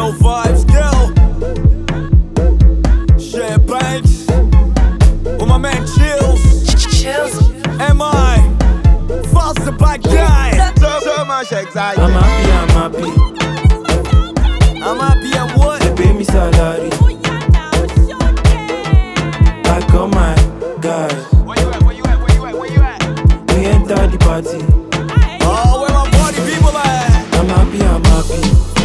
real vibes, girl. Share Banks with my man Chills. M.I. Fast the bad guy. So much anxiety. I'm happy. I'm happy and what? They pay me salary. I call my guys. Where you at? We enter the party. Oh, where my party people at? I'm happy.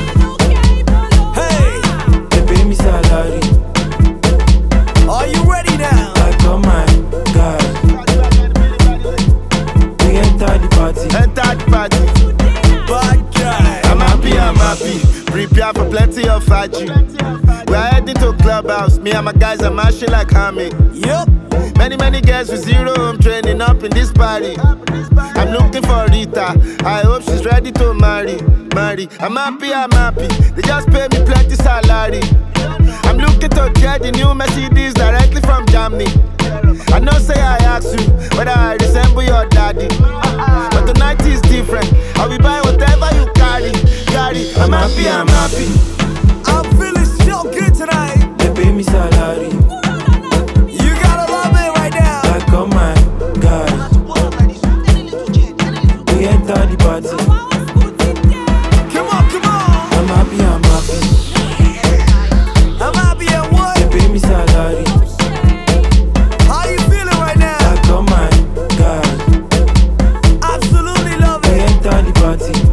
Hey, They pay me salary. are you ready now? I call my guys. We enter the party. Enter the party. Bad guy. I'm happy. Prepare for plenty of faji. We're heading to clubhouse. Me and my guys are mashing like Hammy. Yup. Many girls with zero home training up in this party. I'm looking for Rita. I hope she's ready to marry. I'm happy. They just pay me plenty salary. I'm looking to get the new Mercedes directly from Germany. I know say I ask you whether I resemble your daddy, but tonight is different. I will buy whatever you carry. I'm happy. I'm feeling so good tonight. They pay me salary. You gotta love it right now. I call my guys. We enter the party. Come on. I'm happy. I'm happy and what? They pay me salary. How you feeling right now? I call my guys. Absolutely love We it. enter the party.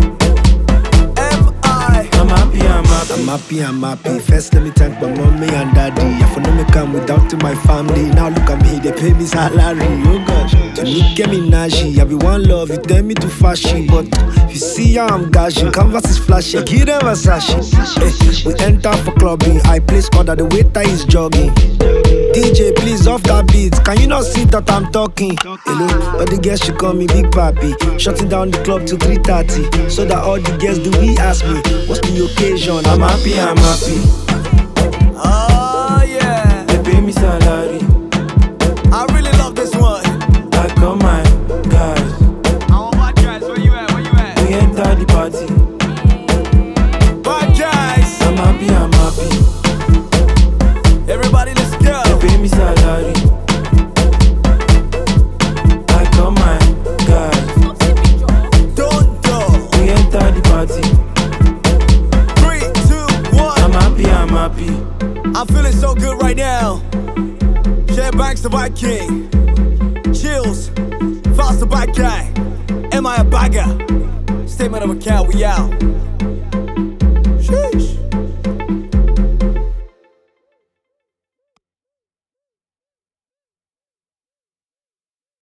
M.I. I'm happy. I'm happy. First, let me thank my mommy and daddy. I for no me come without my family. Now look at me, they pay me salary. Oh gosh, to look at me nashi. I be one love, you tell me to fashy. But if you see how I'm gashing, canvas is flashy. Give them a sashi. We enter for clubbing. I place order, the waiter is jogging. DJ, please off that beat. Can you not see that I'm talking? Hello, but the girls should call me Big Papi. Shutting down the club till 3:30, so that all the girls do we ask me, what's the occasion? I'm happy. Oh yeah. They pay me salary. I really love this one. I call my guys. Where you at? We enter the party. Bad guys. I'm happy. Everybody let's go. They pay me salary. I call my guys. Don't go. We enter the party. 3, 2, 1. I'm happy. I'm feeling so good right now. Share Banks the White King. Chills. Fast the bad guy. Am I a bagger? Statement of account, we out.